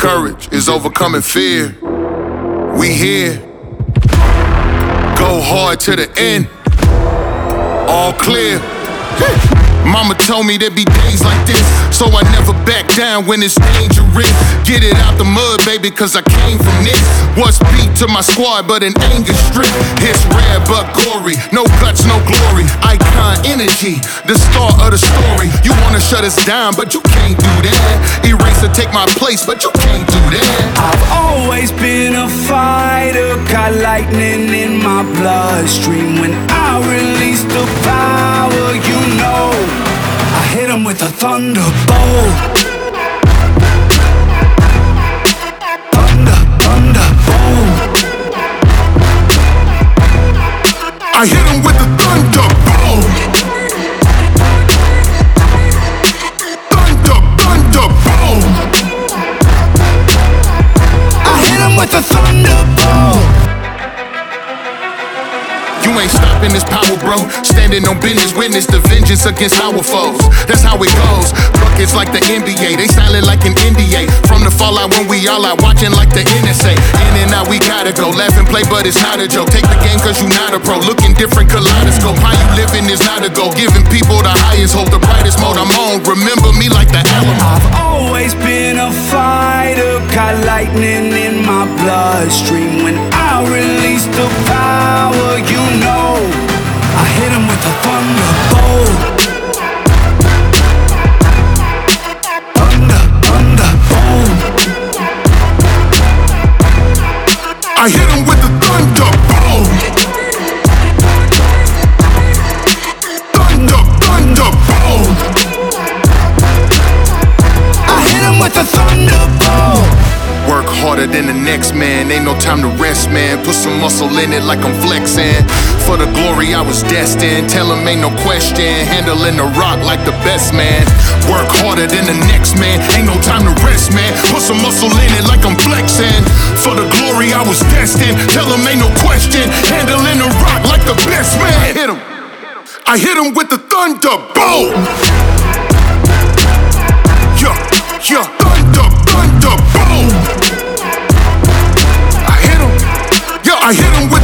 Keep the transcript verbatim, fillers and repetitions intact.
courage is overcoming fear. We here. Go hard to the end. All clear. Mama told me there'd be days like this, so I never back down when it's dangerous. Get it out the mud, baby, cause I came from this. Was beat to my squad, but an anger strip. It's rare but gory, no guts, no glory. Icon energy, the start of the story. You wanna shut us down, but you can't do that. Eraser, take my place, but you can't do that. I've always been a fighter, got lightning in my bloodstream. When I release the power, you know I hit him with a thunderbolt. Thunder, thunderbolt. I hit him with the thunderbolt. Thunder, thunderbolt. I hit him with a thunderbolt. You ain't stopping this power, bro. Standing on business, witness the vengeance against our foes. That's how it goes. Buckets like the N B A, they silent like an N D A. From the fallout when we all out watching like the N S A. In and out, we gotta go. Laugh and play, but it's not a joke. Take the game cause you not a pro. Looking different kaleidoscope. How you living is not a goal. Giving people the highest hope, the brightest mode I'm on. Remember me like the Alamo. I've always been a fighter, got lightning in my bloodstream. When I release the power, you know I hit him with a thunderbolt. Thunder, thunderbolt. I hit him with the thunderbolt. Thunder, thunderbolt. I hit him with a thunderbolt. Work harder than the next man, ain't no time to rest, man. Put some muscle in it like I'm flexing. For the glory I was destined, tell him ain't no question. Handling the rock like the best man. Work harder than the next man, ain't no time to rest, man. Put some muscle in it like I'm flexing. For the glory I was destined, tell him ain't no question. Handling the rock like the best man. I hit him, I hit him with the thunderbolt. Yeah, yeah, thunder, thunderbolt. I hit him, yeah, I hit him with